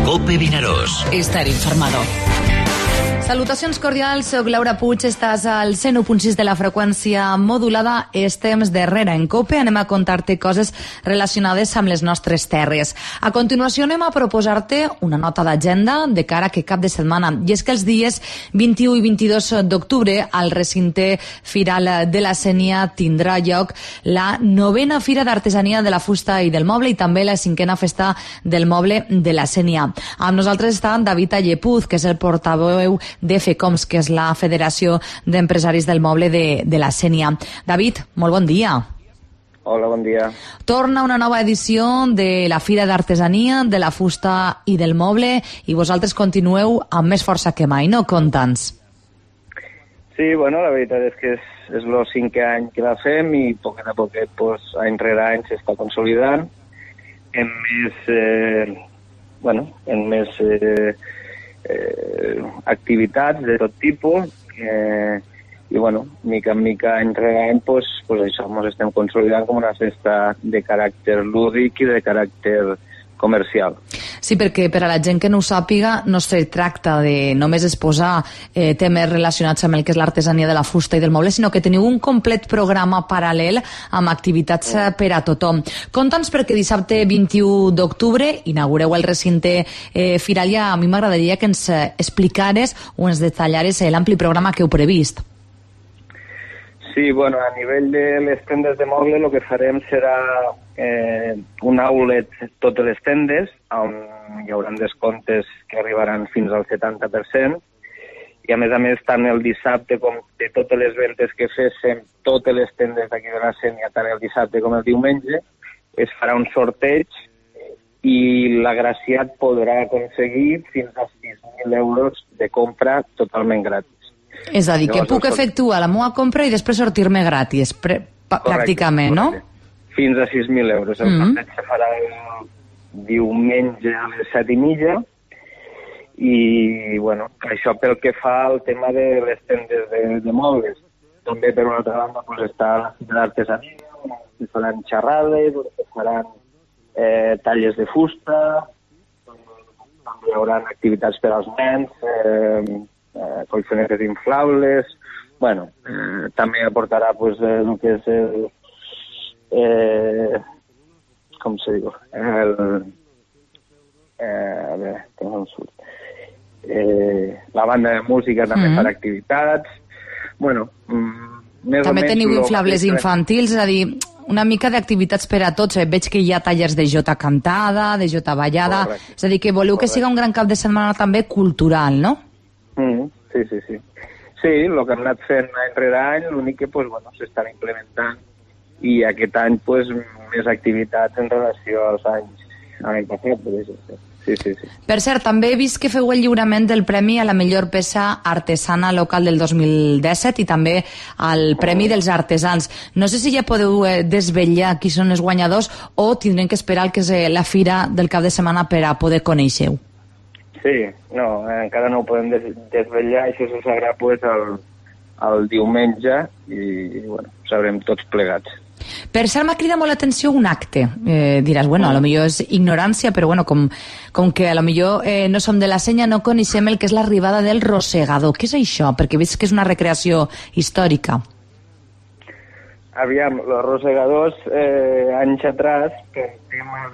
COPE Vinaròs. Estar informado. Salutacions cordials, soc Laura Puig, estàs al 101.6 de la freqüència modulada. Estem darrere en COPE, anem a contar-te coses relacionades amb les nostres terres. A continuació anem a proposar-te una nota d'agenda de cara a aquest cap de setmana, i és que els dies 21 i 22 d'octubre al recinte Firal de la Sénia tindrà lloc la 9a Fira d'Artesania de la Fusta i del Moble i també la 5a Festa del Moble de la Sénia. Amb nosaltres està David Allepuz, que és el portaveu de FECOMS, que és la Federació d'Empresaris del Moble de la Sénia. David, molt bon dia. Hola, bon dia. Torna una nova edició de la Fira d'Artesania, de la Fusta i del Moble, i vosaltres continueu amb més força que mai, no? Conta'ns. Sí, bueno, la veritat és que és el 5è any que la fem i poquet a poquet, pues, any rere any s'està consolidant en més activitats de tot tipus i bueno, mica en mica, any rere any, pues això ens estem consolidant com una festa de caràcter lúdic i de caràcter comercial. Sí, perquè per a la gent que no ho sàpiga, no se tracta de només exposar temes relacionats amb el que és l'artesania de la fusta i del moble, sinó que teniu un complet programa paral·lel amb activitats per a tothom. Conta'ns, perquè dissabte 21 d'octubre inaugureu el recinte firal, i a mi m'agradaria que ens explicares o ens detallares l'ampli programa que heu previst. Sí, bueno, a nivell de les tendes de moble el que farem serà un outlet totes les tendes, on hi haurà descomptes que arribaran fins al 70%, i a més tant el dissabte com de totes les ventes que féssim totes les tendes d'aquí de la Sénia, tant el dissabte com el diumenge, es farà un sorteig i l'agraciat podrà aconseguir fins a 6.000 euros de compra totalment gratis. És a dir, que puc efectuar la meva compra i després sortir-me gratis, pràcticament, no? Fins a 6.000 euros. El sorteig se farà el diumenge a les 7:30 i, bueno, això pel que fa al tema de les tendes de mobles. També, per una altra banda, pues, està la Fira d'Artesania, on es faran xerrades, on es faran talles de fusta, també hi haurà activitats per als nens, colxonetes inflables, bueno, també aportarà pues, el que és com se diu, la banda de música també farà activitats, bueno, més també o menys... teniu inflables infantils, és a dir, una mica d'activitats per a tots. Veig que hi ha tallers de jota cantada, de jota ballada, és a dir, que voleu que siga un gran cap de setmana també cultural, no? Sí. Sí, el que hem anat fent any rere any, l'únic que pues, bueno, s'estan implementant i aquest any pues, més activitats en relació als anys passat. Sí. Per cert, també he vist que feu el lliurament del Premi a la millor peça artesana local del 2017 i també al Premi dels Artesans. No sé si ja podeu desvetllar qui són els guanyadors o tindrem que esperar que és la fira del cap de setmana per a poder conèixer-ho. Sí, no, encara no ho podem desvetllar, això se sabrà pues, el diumenge i bueno, sabrem tots plegats. Per cert, m'ha cridat molt l'atenció un acte. Diràs, bueno, a lo millor és ignorància, però bueno, com que a lo millor no som de la Sénia, no coneixem el que és l'arribada del rosegador. Què és això? Perquè veig que és una recreació històrica. Aviam, els rosegadors, anys atrás, per tema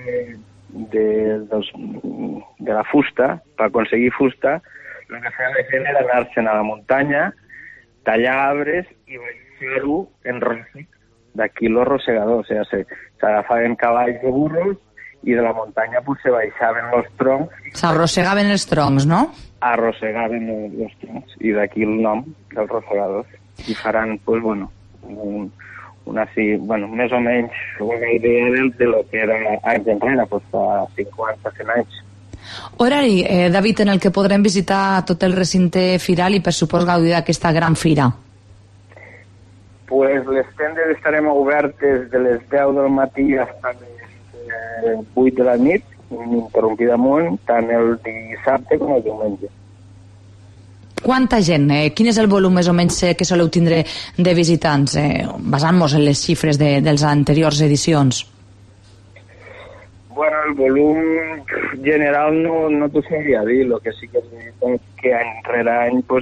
de la fusta, per aconseguir fusta, el que feia la gent era anar-se'n a la muntanya, tallar arbres i baixar-ho en ròssic. D'aquí los rosegadors, o sigui, s'agafaven cavalls de burros i de la muntanya pues, se baixaven els troncs. S'arrossegaven els troncs, no? Arrossegaven els troncs, i d'aquí el nom dels rosegadors. I faran, pues, bueno, més o menys una idea de lo que era anys enrere, pues, fa 50-100 anys. Horari, David, en el que podrem visitar tot el recinte firal i, per supòs, gaudir d'aquesta gran fira? Pues les tendes estarem obertes de les 10 del matí fins a les 8 de la nit, ininterrompidament, tant el dissabte com el diumenge. Quanta gent? Quin és el volum més o menys que soleu tindre de visitants, basant-nos en les xifres de les anteriors edicions? Bueno, el volum general no t'ho sabria dir, el que sí que és veritat que any rere any pues,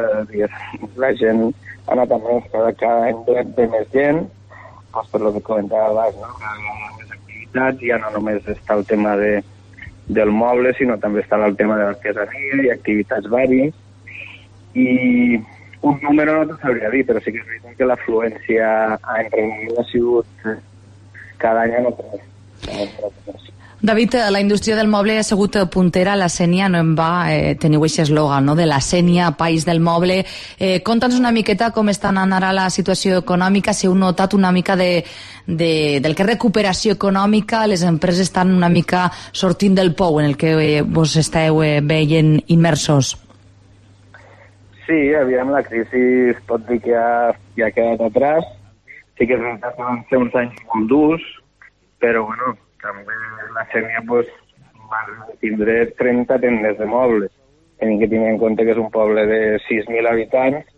la gent ha anat a més, cada any ve més gent, pues, per lo que comentava abans, no? Cada vegada més activitats, ja no només està el tema del moble, sinó també està el tema de l'artesania i activitats vàries, i un número no t'ho sabria dir, però sí que és veritat que l'afluència any rere any ha sigut cada any a no. David, la indústria del moble ha sigut puntera, la Sénia no en va, teniu aquest eslògan, no?, de la Sénia, país del moble. Conta'ns una miqueta com està anant ara la situació econòmica, si heu notat una mica del que és recuperació econòmica, les empreses estan una mica sortint del pou en el que vos esteu veient immersos. Sí, aviam, la crisi es pot dir que ja ha quedat atrás. Sí que és veritat que van ser uns anys molt durs, però bueno, també la Sénia pues, va tindre 30 tendes de mobles. Tenim que tenir en compte que és un poble de 6.000 habitants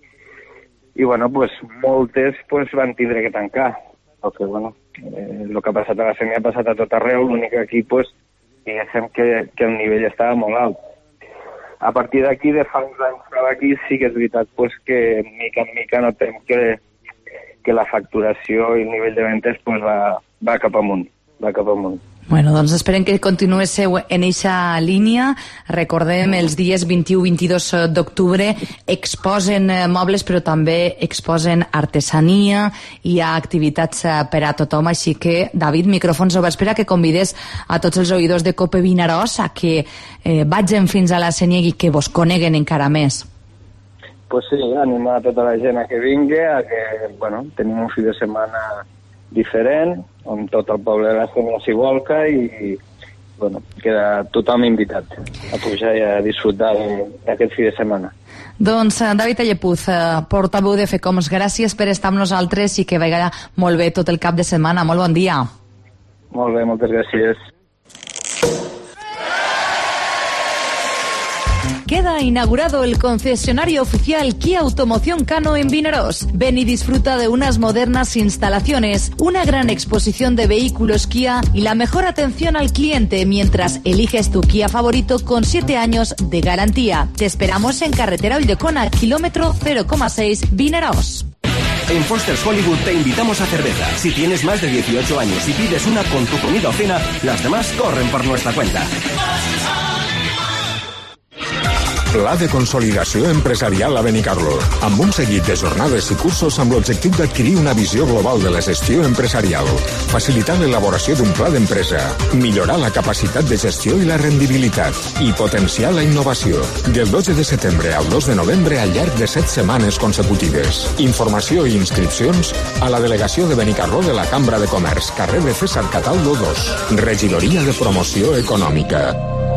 i bueno, pues, moltes pues, van tindre que tancar. Perquè, bueno, el que ha passat a la Sénia ha passat a tot arreu, l'únic que aquí pues, diguéssim que el nivell estava molt alt. A partir d'aquí, de fa uns anys cap aquí, sí que és veritat pues, que mica en mica notem que la facturació i el nivell de ventes pues, va cap amunt. Bueno, doncs esperem que continuéssiu en eixa línia. Recordem, els dies 21 i 22 d'octubre exposen mobles, però també exposen artesania, hi ha activitats per a tothom, així que, David, micròfons oberts per a que convides a tots els oïdors de Cope Vinaròs a que vagin fins a la Sénia i que vos coneguen encara més. Pues sí, animar a tota la gent a que vingui, a que, bueno, tenim un fi de setmana diferent, on tot el poble de la Sénia s'hi volca i bueno, queda tothom invitat a pujar i a disfrutar d'aquest fi de setmana. Doncs David Allepuz, portaveu de FECOMS, gràcies per estar amb nosaltres i que vagi molt bé tot el cap de setmana. Molt bon dia. Molt bé, moltes gràcies. Queda inaugurado el concesionario oficial Kia Automoción Cano en Vinaròs. Ven y disfruta de unas modernas instalaciones, una gran exposición de vehículos Kia y la mejor atención al cliente mientras eliges tu Kia favorito con 7 años de garantía. Te esperamos en carretera Ulldecona, kilómetro 0,6, Vinaròs. En Foster's Hollywood te invitamos a cerveza. Si tienes más de 18 años y pides una con tu comida o cena, las demás corren por nuestra cuenta. Pla de consolidació empresarial a Benicarló, amb un seguit de jornades i cursos amb l'objectiu d'adquirir una visió global de la gestió empresarial, facilitar l'elaboració d'un pla d'empresa, millorar la capacitat de gestió i la rendibilitat i potenciar la innovació. Del 12 de setembre al 2 de novembre al llarg de 7 setmanes consecutives. Informació i inscripcions a la delegació de Benicarló de la Cambra de Comerç, carrer de César Cataldo 2, Regidoria de Promoció Econòmica.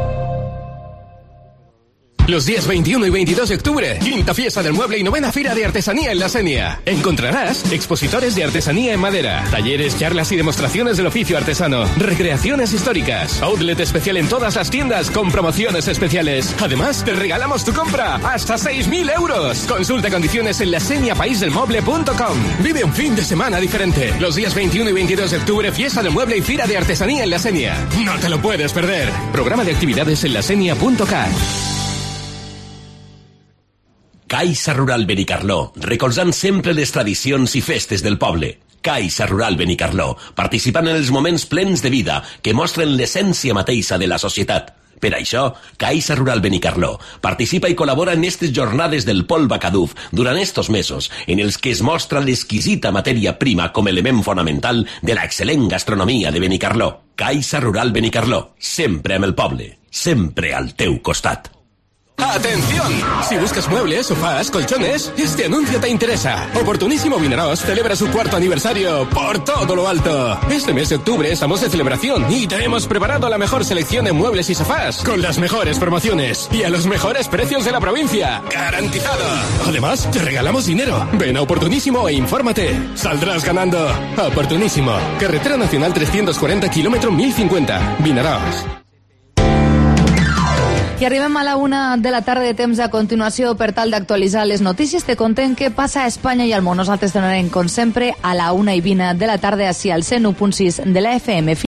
Los días 21 y 22 de octubre, quinta fiesta del mueble y novena fira de artesanía en la Sénia. Encontrarás expositores de artesanía en madera, talleres, charlas y demostraciones del oficio artesano, recreaciones históricas, outlet especial en todas las tiendas con promociones especiales. Además, te regalamos tu compra hasta 6.000 euros. Consulta condiciones en laseniapaisdelmueble.com. Vive un fin de semana diferente. Los días 21 y 22 de octubre, fiesta del mueble y fira de artesanía en la Sénia. No te lo puedes perder. Programa de actividades en lasenia.cat. Caixa Rural Benicarló, recolzant sempre les tradicions i festes del poble. Caixa Rural Benicarló, participant en els moments plens de vida que mostren l'essència mateixa de la societat. Per això, Caixa Rural Benicarló participa i col·labora en aquestes jornades del Pol Bacaduf durant estos mesos, en els que es mostra l'exquisita matèria prima com element fonamental de la excel·lent gastronomia de Benicarló. Caixa Rural Benicarló, sempre amb el poble, sempre al teu costat. ¡Atención! Si buscas muebles, sofás, colchones, este anuncio te interesa. Oportunísimo Vinaròs celebra su 4º aniversario por todo lo alto. Este mes de octubre estamos de celebración y te hemos preparado la mejor selección de muebles y sofás con las mejores promociones y a los mejores precios de la provincia. ¡Garantizado! Además, te regalamos dinero. Ven a Oportunísimo e infórmate. Saldrás ganando. Oportunísimo. Carretera Nacional 340, kilómetro 1050. Vinaròs. I arribem a la 1 de la tarda de temps a continuació per tal d'actualitzar les notícies. Te contem què passa a Espanya i al món. Nosaltres tornarem, com sempre, a la 1:20 de la tarda, així al 101.6 de la FM.